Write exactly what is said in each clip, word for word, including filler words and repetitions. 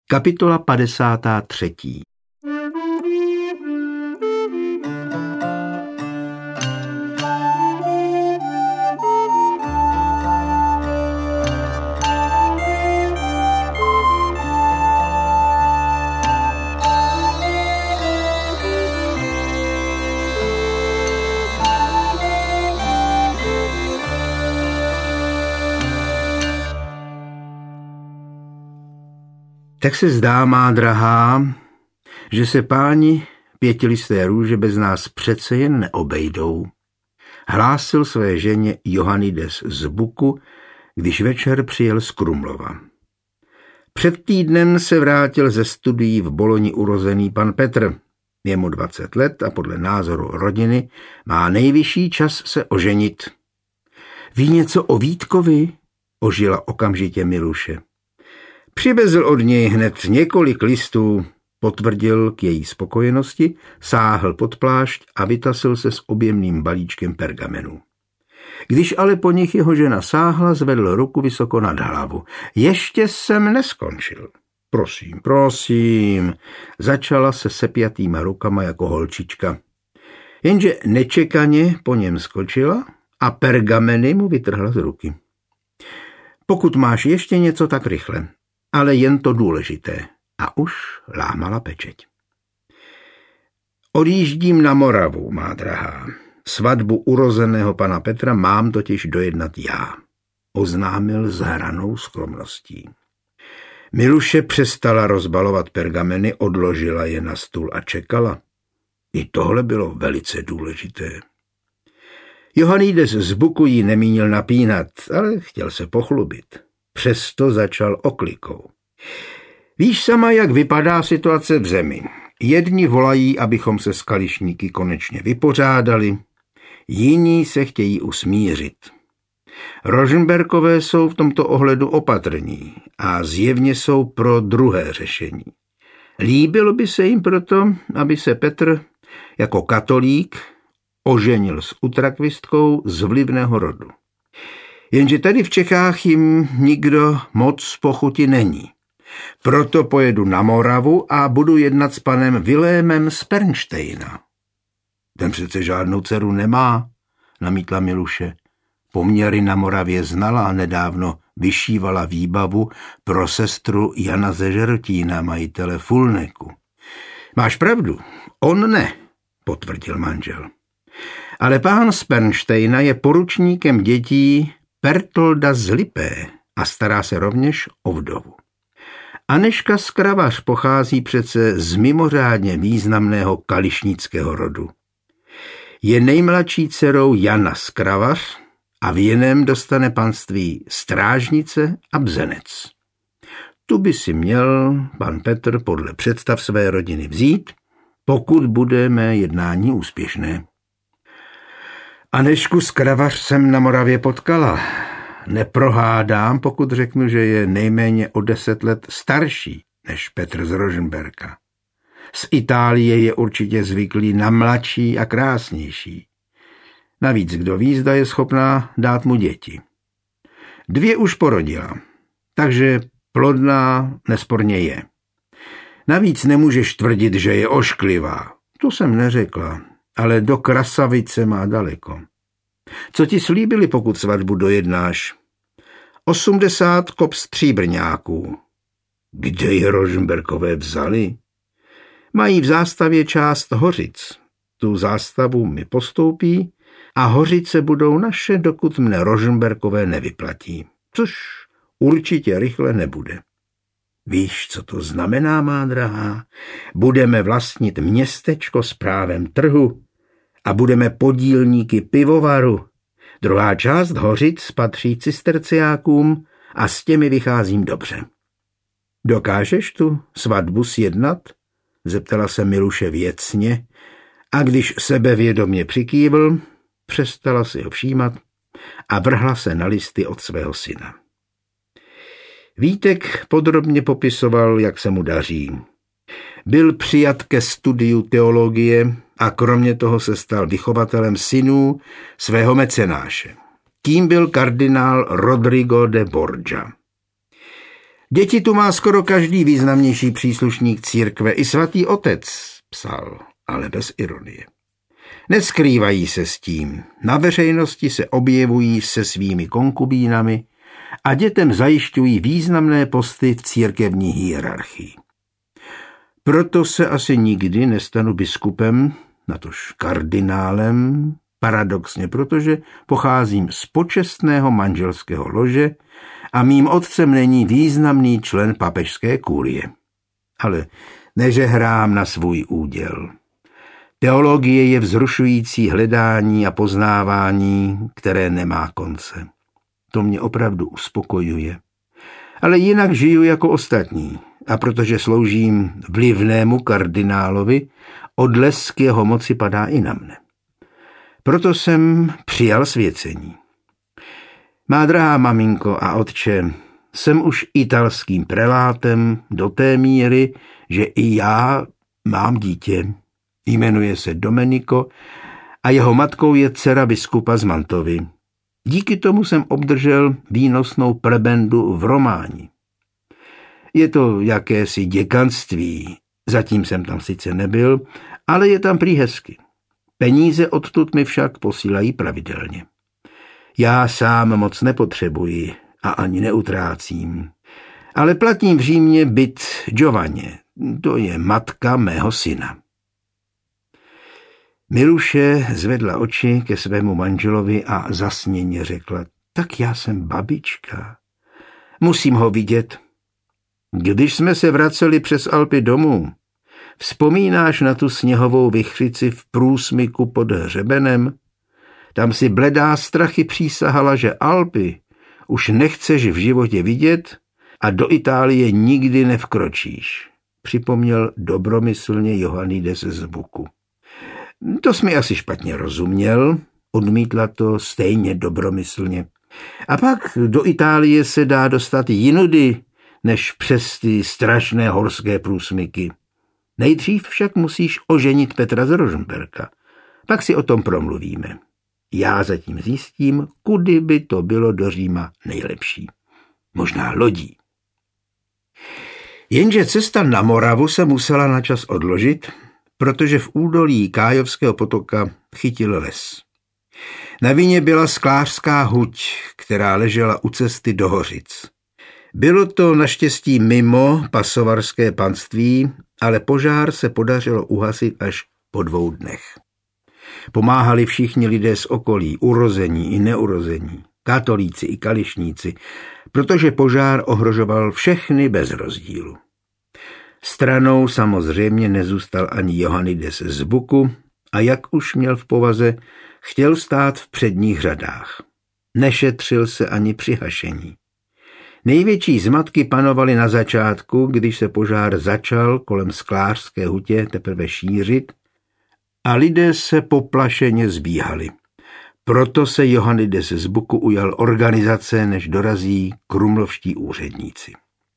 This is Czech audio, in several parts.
Kapitola padesátá třetí. Tak se zdá, má drahá, že se páni pětilisté růže bez nás přece jen neobejdou, hlásil své ženě Johannides z Buku, když večer přijel z Krumlova. Před týdnem se vrátil ze studií v Boloni urozený pan Petr. Je mu dvacet let a podle názoru rodiny má nejvyšší čas se oženit. Ví něco o Vítkovi? Ožila okamžitě Miluše. Přivezl od něj hned několik listů, potvrdil k její spokojenosti, sáhl pod plášť a vytasil se s objemným balíčkem pergamenů. Když ale po nich jeho žena sáhla, zvedl ruku vysoko nad hlavu. Ještě jsem neskončil. Prosím, prosím, začala se sepjatýma rukama jako holčička. Jenže nečekaně po něm skočila a pergameny mu vytrhla z ruky. Pokud máš ještě něco, tak rychle. Ale jen to důležité. A už lámala pečeť. Odjíždím na Moravu, má drahá. Svatbu urozeného pana Petra mám totiž dojednat já, oznámil s hranou skromností. Miluše přestala rozbalovat pergameny, odložila je na stůl a čekala. I tohle bylo velice důležité. Johannides z Buku jí nemínil napínat, ale chtěl se pochlubit. Přesto začal oklikou. Víš sama, jak vypadá situace v zemi. Jedni volají, abychom se s kališníky konečně vypořádali, jiní se chtějí usmířit. Rožmberkové jsou v tomto ohledu opatrní a zjevně jsou pro druhé řešení. Líbilo by se jim proto, aby se Petr jako katolík oženil s utrakvistkou z vlivného rodu. Jenže tady v Čechách jim nikdo moc po chuti není. Proto pojedu na Moravu a budu jednat s panem Vilémem z Pernštejna. Ten přece žádnou dceru nemá, namítla Miluše. Poměry na Moravě znala a nedávno vyšívala výbavu pro sestru Jana ze Žerotína, majitele Fulneku. Máš pravdu, on ne, potvrdil manžel. Ale pán z Pernštejna je poručníkem dětí Pertolda z Lipé a stará se rovněž o vdovu. Anežka z Kravař pochází přece z mimořádně významného kališnického rodu. Je nejmladší dcerou Jana z Kravař a v jiném dostane panství Strážnice a Bzenec. Tu by si měl pan Petr podle představ své rodiny vzít, pokud bude mé jednání úspěšné. Anežku z Kravař jsem na Moravě potkala. Neprohádám, pokud řeknu, že je nejméně o deset let starší než Petr z Rožmberka. Z Itálie je určitě zvyklý na mladší a krásnější. Navíc kdo ví, zda je schopná dát mu děti. Dvě už porodila, takže plodná nesporně je. Navíc nemůžeš tvrdit, že je ošklivá. To jsem neřekla, ale do krasavice má daleko. Co ti slíbili, pokud svatbu dojednáš? Osmdesát kop stříbrňáků. Kde je Rožmberkové vzali? Mají v zástavě část Hořic. Tu zástavu mi postoupí a Hořice budou naše, dokud mne Rožmberkové nevyplatí. Což určitě rychle nebude. Víš, co to znamená, má drahá? Budeme vlastnit městečko s právem trhu a budeme podílníky pivovaru. Druhá část Hořic patří cisterciákům a s těmi vycházím dobře. Dokážeš tu svatbu sjednat? Zeptala se Miluše věcně a když sebevědomě přikývl, přestala si ho všímat a vrhla se na listy od svého syna. Vítek podrobně popisoval, jak se mu daří. Byl přijat ke studiu teologie a kromě toho se stal vychovatelem synů svého mecenáše. Tím byl kardinál Rodrigo de Borgia. Děti tu má skoro každý významnější příslušník církve, i svatý otec, psal, ale bez ironie. Neskrývají se s tím, na veřejnosti se objevují se svými konkubínami a dětem zajišťují významné posty v církevní hierarchii. Proto se asi nikdy nestanu biskupem, natož kardinálem, paradoxně, protože pocházím z počestného manželského lože a mým otcem není významný člen papežské kurie. Ale nežehrám na svůj úděl. Teologie je vzrušující hledání a poznávání, které nemá konce. To mě opravdu uspokojuje. Ale jinak žiju jako ostatní a protože sloužím vlivnému kardinálovi, odlesk jeho moci padá i na mne. Proto jsem přijal svěcení. Má drahá maminko a otče, jsem už italským prelátem do té míry, že i já mám dítě. Jmenuje se Domenico a jeho matkou je dcera biskupa z Mantovy. Díky tomu jsem obdržel výnosnou prebendu v Románi. Je to jakési děkanství, zatím jsem tam sice nebyl, ale je tam prý hezky. Peníze odtud mi však posílají pravidelně. Já sám moc nepotřebuji a ani neutrácím, ale platím v Římě byt Giovanně, to je matka mého syna. Miluše zvedla oči ke svému manželovi a zasněně řekla, tak já jsem babička. Musím ho vidět. Když jsme se vraceli přes Alpy domů, vzpomínáš na tu sněhovou vichřici v průsmyku pod hřebenem? Tam si bledá strachy přísahala, že Alpy už nechceš v životě vidět a do Itálie nikdy nevkročíš, připomněl dobromyslně Johannides z Buku. To jsi mi asi špatně rozuměl, odmítla to stejně dobromyslně. A pak do Itálie se dá dostat jinudy, než přes ty strašné horské průsmyky. Nejdřív však musíš oženit Petra z Rožmberka. Pak si o tom promluvíme. Já zatím zjistím, kudy by to bylo do Říma nejlepší. Možná lodí. Jenže cesta na Moravu se musela na čas odložit, protože v údolí Kájovského potoka chytil les. Na vině byla sklářská huť, která ležela u cesty do Hořic. Bylo to naštěstí mimo pasovarské panství, ale požár se podařilo uhasit až po dvou dnech. Pomáhali všichni lidé z okolí, urození i neurození, katolíci i kališníci, protože požár ohrožoval všechny bez rozdílu. Stranou samozřejmě nezůstal ani Johannides z Buku a jak už měl v povaze, chtěl stát v předních řadách. Nešetřil se ani při hašení. Největší zmatky panovaly na začátku, když se požár začal kolem sklářské hutě teprve šířit a lidé se poplašeně zbíhali. Proto se Johannides z Buku ujal organizace, než dorazí krumlovští úředníci.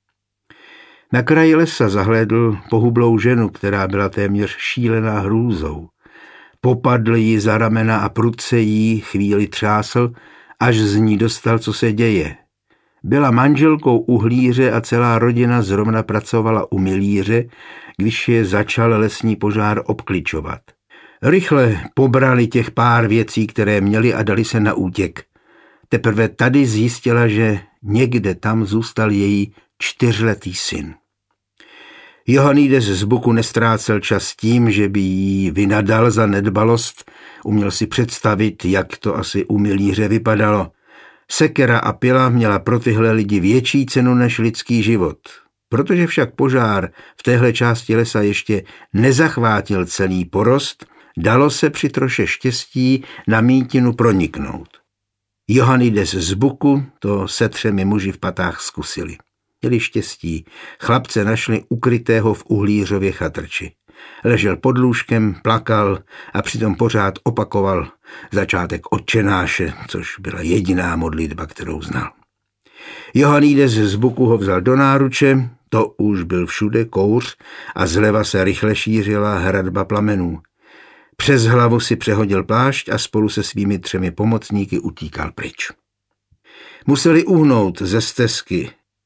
Na kraji lesa zahlédl pohublou ženu, která byla téměř šílená hrůzou. Popadl ji za ramena a prudce jí chvíli třásl, až z ní dostal, co se děje. Byla manželkou uhlíře a celá rodina zrovna pracovala u milíře, když je začal lesní požár obkličovat. Rychle pobrali těch pár věcí, které měli a dali se na útěk. Teprve tady zjistila, že někde tam zůstal její čtyřletý syn. Johannides z Buku nestrácel čas tím, že by jí vynadal za nedbalost. Uměl si představit, jak to asi u milíře vypadalo. Sekera a pila měla pro tyhle lidi větší cenu než lidský život. Protože však požár v téhle části lesa ještě nezachvátil celý porost, dalo se při troše štěstí na mítinu proniknout. Johannides z Buku to se třemi muži v patách zkusili. Měli štěstí, chlapce našli ukrytého v uhlířově chatrči. Ležel pod lůžkem, plakal a přitom pořád opakoval začátek Otčenáše, což byla jediná modlitba, kterou znal. Johannides z Buku ho vzal do náruče, to už byl všude kouř a zleva se rychle šířila hradba plamenů. Přes hlavu si přehodil plášť a spolu se svými třemi pomocníky utíkal pryč. Museli uhnout ze stezky,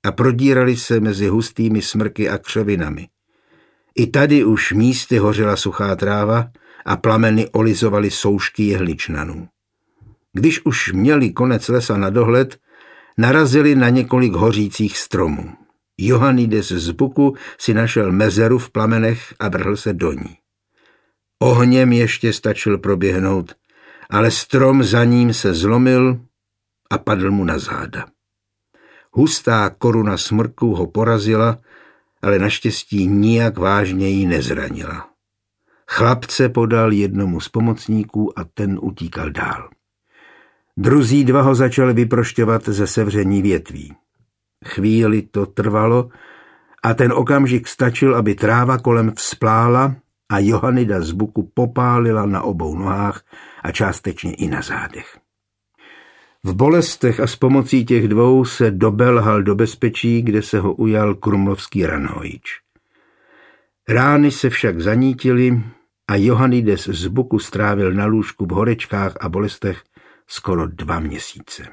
a prodírali se mezi hustými smrky a křovinami. I tady už místy hořela suchá tráva a plameny olizovaly soušky jehličnanů. Když už měli konec lesa na dohled, narazili na několik hořících stromů. Johannides z Buku si našel mezeru v plamenech a vrhl se do ní. Ohněm ještě stačil proběhnout, ale strom za ním se zlomil a padl mu na záda. Hustá koruna smrku ho porazila, ale naštěstí nijak vážně ji nezranila. Chlapce podal jednomu z pomocníků a ten utíkal dál. Druzí dva ho začali vyprošťovat ze sevření větví. Chvíli to trvalo a ten okamžik stačil, aby tráva kolem vzplála a Johannida z Buku popálila na obou nohách a částečně i na zádech. V bolestech a s pomocí těch dvou se dobelhal do bezpečí, kde se ho ujal krumlovský ranhojič. Rány se však zanítily a Johannides z Buku strávil na lůžku v horečkách a bolestech skoro dva měsíce.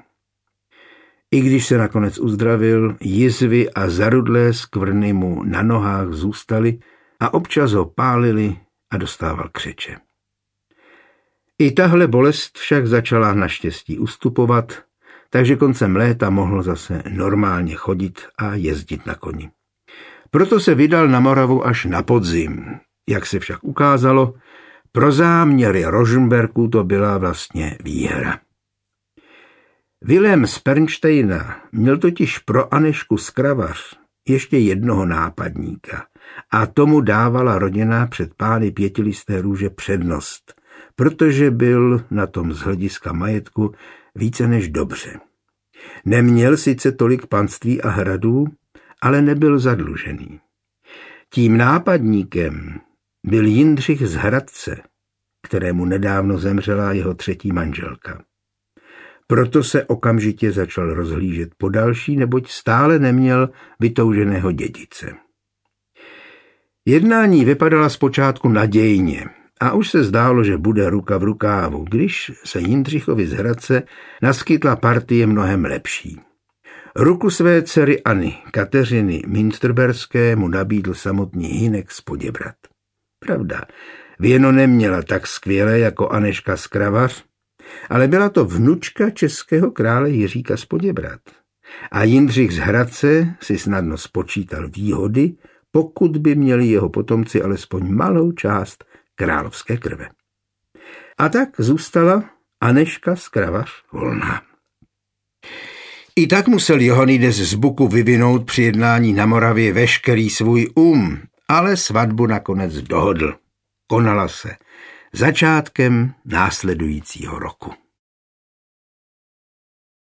I když se nakonec uzdravil, jizvy a zarudlé skvrny mu na nohách zůstaly a občas ho pálili a dostával křeče. I tahle bolest však začala naštěstí ustupovat, takže koncem léta mohl zase normálně chodit a jezdit na koni. Proto se vydal na Moravu až na podzim. Jak se však ukázalo, pro záměry Rožmberků to byla vlastně výhra. Vilém z Pernštejna měl totiž pro Anežku z Kravař ještě jednoho nápadníka a tomu dávala rodina před pány Pětilisté růže přednost, protože byl na tom z hlediska majetku více než dobře. Neměl sice tolik panství a hradů, ale nebyl zadlužený. Tím nápadníkem byl Jindřich z Hradce, kterému nedávno zemřela jeho třetí manželka. Proto se okamžitě začal rozhlížet po další, neboť stále neměl vytouženého dědice. Jednání vypadala zpočátku nadějně a už se zdálo, že bude ruka v rukávu, když se Jindřichovi z Hradce naskytla partie mnohem lepší. Ruku své dcery Anny, Kateřiny Münsterberské, mu nabídl samotný Hynek z Poděbrad. Pravda, věno neměla tak skvěle jako Anežka z Kravař, ale byla to vnučka českého krále Jiříka z Poděbrad. A Jindřich z Hradce si snadno spočítal výhody, pokud by měli jeho potomci alespoň malou část královské krve. A tak zůstala Anežka z Kravař volná. I tak musel Johannides z Buku vyvinout při jednání na Moravě veškerý svůj um, ale svatbu nakonec dohodl. Konala se začátkem následujícího roku.